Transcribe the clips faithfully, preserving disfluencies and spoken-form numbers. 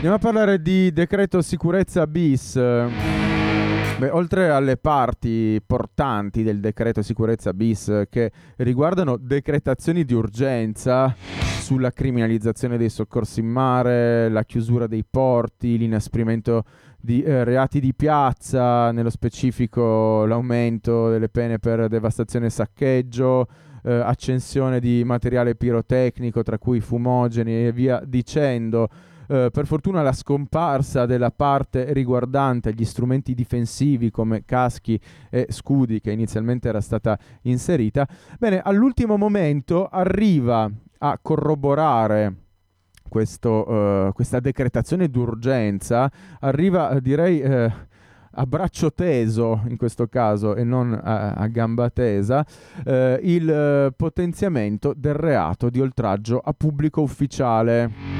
Andiamo a parlare di decreto sicurezza bis. Beh, oltre alle parti portanti del decreto sicurezza bis che riguardano decretazioni di urgenza sulla criminalizzazione dei soccorsi in mare, la chiusura dei porti, l'inasprimento di eh, reati di piazza, nello specifico l'aumento delle pene per devastazione e saccheggio, eh, accensione di materiale pirotecnico, tra cui fumogeni e via dicendo. Uh, per fortuna la scomparsa della parte riguardante gli strumenti difensivi come caschi e scudi che inizialmente era stata inserita. Bene, all'ultimo momento arriva a corroborare questo, uh, questa decretazione d'urgenza, arriva direi uh, a braccio teso in questo caso e non a, a gamba tesa, uh, il uh, potenziamento del reato di oltraggio a pubblico ufficiale.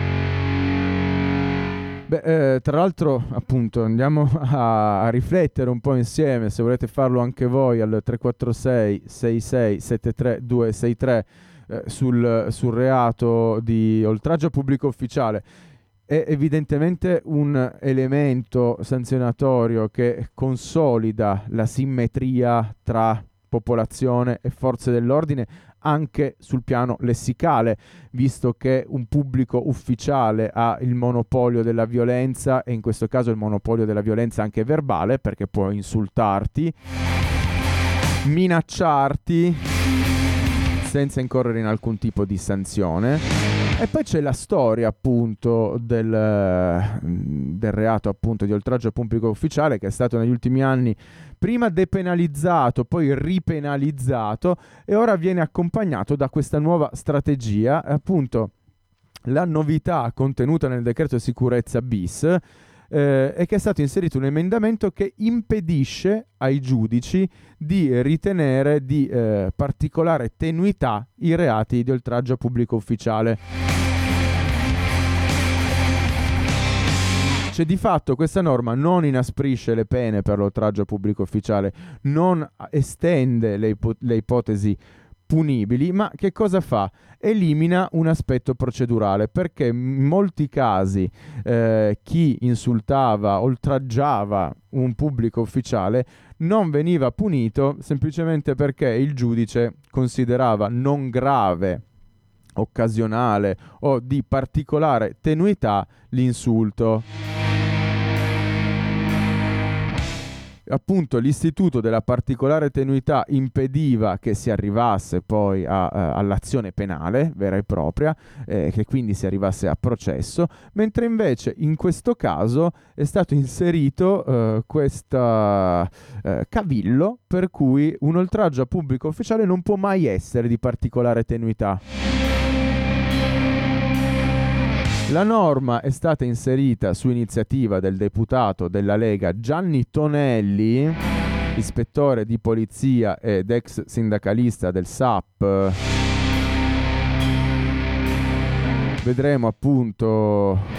Beh, eh, tra l'altro, appunto, andiamo a, a riflettere un po' insieme, se volete farlo anche voi, al tre quattro sei sei sei sette tre due sei tre eh, sul, sul reato di oltraggio a pubblico ufficiale. È evidentemente un elemento sanzionatorio che consolida la simmetria tra popolazione e forze dell'ordine anche sul piano lessicale, visto che un pubblico ufficiale ha il monopolio della violenza e in questo caso il monopolio della violenza anche verbale, perché può insultarti, minacciarti senza incorrere in alcun tipo di sanzione. E poi c'è la storia appunto del, del reato appunto di oltraggio a pubblico ufficiale, che è stato negli ultimi anni prima depenalizzato, poi ripenalizzato e ora viene accompagnato da questa nuova strategia. Appunto la novità contenuta nel decreto sicurezza bis eh, è che è stato inserito un emendamento che impedisce ai giudici di ritenere di eh, particolare tenuità i reati di oltraggio a pubblico ufficiale. Cioè, di fatto questa norma non inasprisce le pene per l'oltraggio a pubblico ufficiale, non estende le, ipo- le ipotesi punibili, ma che cosa fa? Elimina un aspetto procedurale, perché in molti casi eh, chi insultava, oltraggiava un pubblico ufficiale non veniva punito semplicemente perché il giudice considerava non grave, occasionale o di particolare tenuità l'insulto. Appunto l'istituto della particolare tenuità impediva che si arrivasse poi a, a, all'azione penale vera e propria, eh, che quindi si arrivasse a processo, mentre invece in questo caso è stato inserito eh, questo eh, cavillo per cui un oltraggio a pubblico ufficiale non può mai essere di particolare tenuità. La norma è stata inserita su iniziativa del deputato della Lega Gianni Tonelli, ispettore di polizia ed ex sindacalista del S A P. Vedremo appunto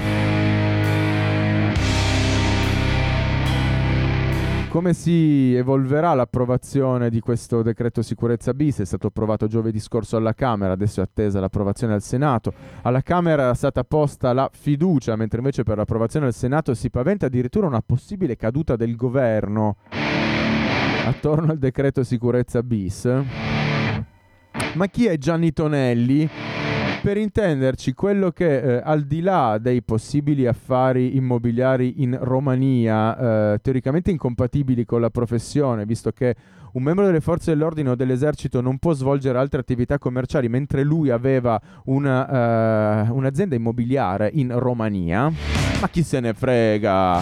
come si evolverà l'approvazione di questo decreto sicurezza bis. È stato approvato giovedì scorso alla Camera, adesso è attesa l'approvazione al Senato. Alla Camera era stata posta la fiducia, mentre invece per l'approvazione al Senato si paventa addirittura una possibile caduta del governo attorno al decreto sicurezza bis. Ma chi è Gianni Tonelli? Per intenderci, quello che eh, al di là dei possibili affari immobiliari in Romania, eh, teoricamente incompatibili con la professione, visto che un membro delle forze dell'ordine o dell'esercito non può svolgere altre attività commerciali, mentre lui aveva una, uh, un'azienda immobiliare in Romania, ma chi se ne frega?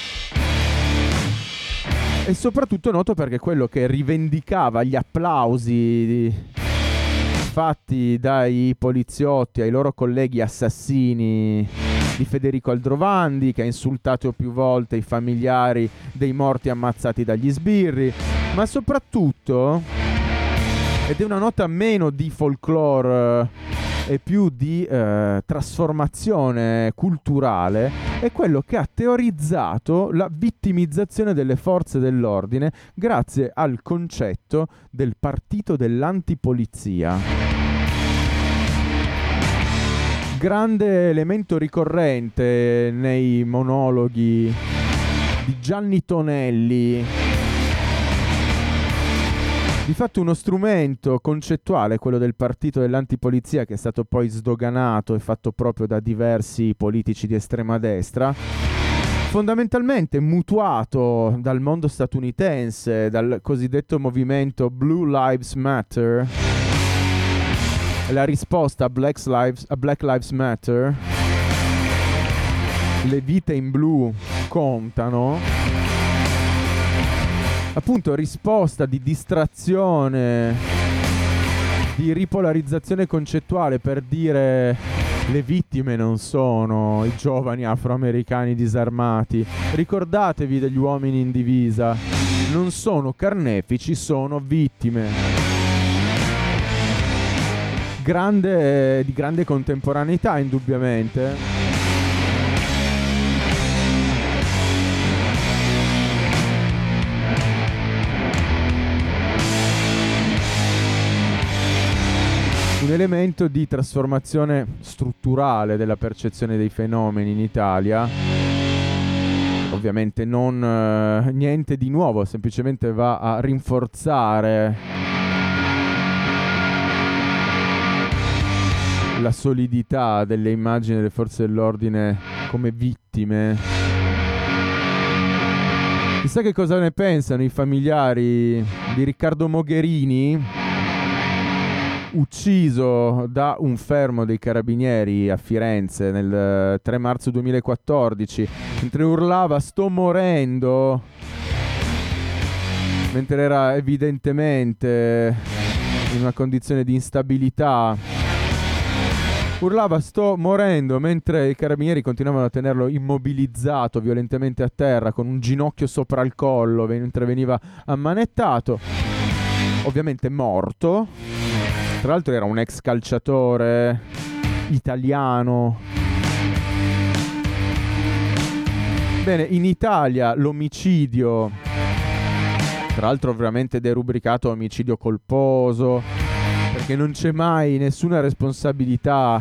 E soprattutto noto perché quello che rivendicava gli applausi fatti dai poliziotti ai loro colleghi assassini di Federico Aldrovandi, che ha insultato più volte i familiari dei morti ammazzati dagli sbirri, ma soprattutto, ed è una nota meno di folklore e più di eh, trasformazione culturale, è quello che ha teorizzato la vittimizzazione delle forze dell'ordine grazie al concetto del partito dell'antipolizia. grande elemento ricorrente nei monologhi di Gianni Tonelli. Di fatto uno strumento concettuale, quello del partito dell'antipolizia, che è stato poi sdoganato e fatto proprio da diversi politici di estrema destra, fondamentalmente mutuato dal mondo statunitense, dal cosiddetto movimento Blue Lives Matter, la risposta a Black Lives, a Black Lives Matter, le vite in blu contano, appunto risposta di distrazione, di ripolarizzazione concettuale per dire le vittime non sono i giovani afroamericani disarmati, ricordatevi degli uomini in divisa, non sono carnefici, sono vittime. Grande, di grande contemporaneità indubbiamente. Un elemento di trasformazione strutturale della percezione dei fenomeni in Italia. Ovviamente non eh, niente di nuovo, semplicemente va a rinforzare la solidità delle immagini delle forze dell'ordine come vittime. Chissà che cosa ne pensano i familiari di Riccardo Mogherini, ucciso da un fermo dei carabinieri a Firenze nel tre marzo duemilaquattordici, mentre urlava "sto morendo", mentre era evidentemente in una condizione di instabilità. Urlava "sto morendo", mentre i carabinieri continuavano a tenerlo immobilizzato violentemente a terra con un ginocchio sopra il collo mentre veniva ammanettato, ovviamente morto. Tra l'altro era un ex calciatore italiano. Bene, in Italia l'omicidio, tra l'altro veramente derubricato omicidio colposo, perché non c'è mai nessuna responsabilità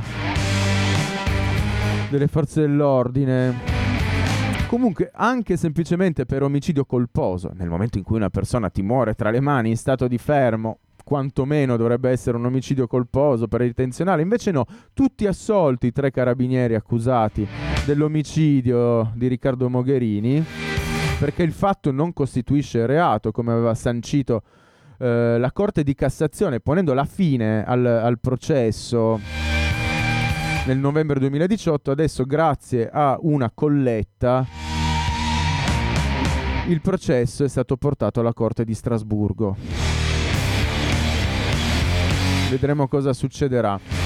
delle forze dell'ordine. Comunque, anche semplicemente per omicidio colposo, nel momento in cui una persona ti muore tra le mani in stato di fermo, quantomeno dovrebbe essere un omicidio colposo per intenzionale. Invece no, tutti assolti i tre carabinieri accusati dell'omicidio di Riccardo Mogherini, perché il fatto non costituisce reato, come aveva sancito eh, la Corte di Cassazione, ponendo la fine al, al processo nel novembre duemiladiciotto. Adesso, grazie a una colletta, il processo è stato portato alla Corte di Strasburgo. Vedremo cosa succederà.